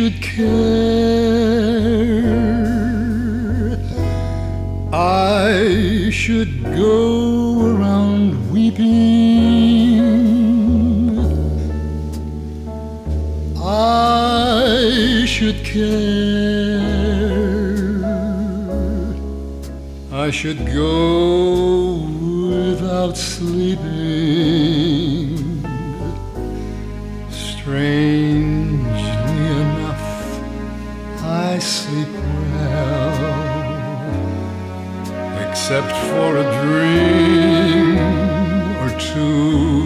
should care. I should go around weeping. I should care. I should go without sleeping. Strangely enough, I sleep well, except for a dream or two.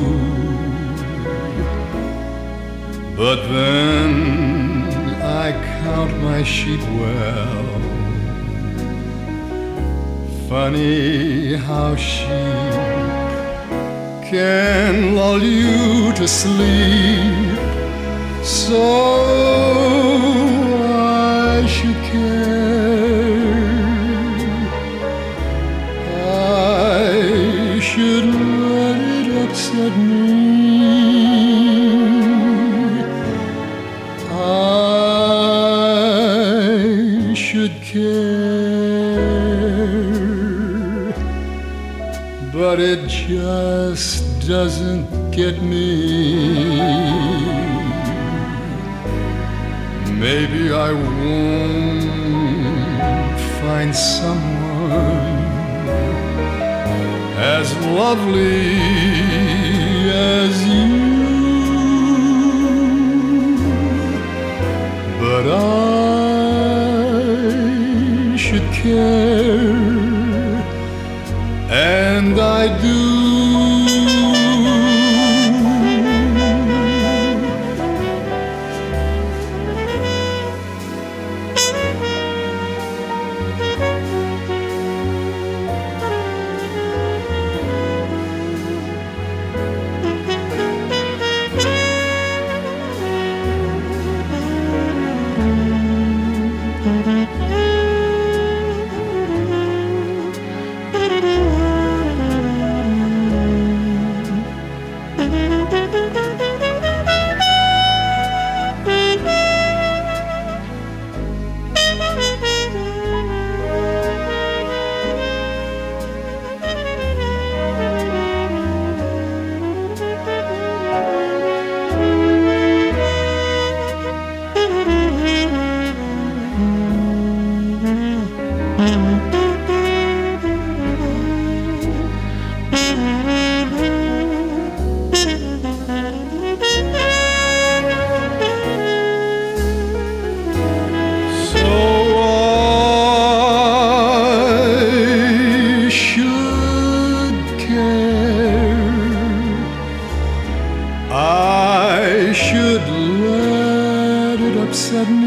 But then I count my sheep well. Funny how sheep can lull you to sleep. So I should care. I should let it upset me. I should care, but it just doesn't get me. Maybe I won't find someone as lovely as you, but I should care, and I do. I should let it upset me.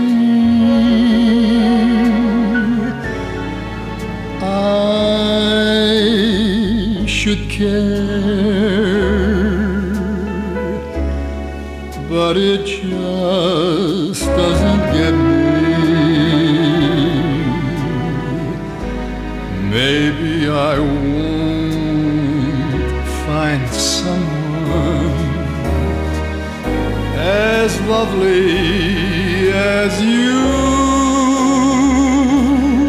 I should care, but it just doesn't get me. Maybe I won't find someone as lovely as you,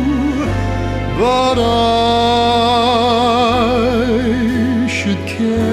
but I should care.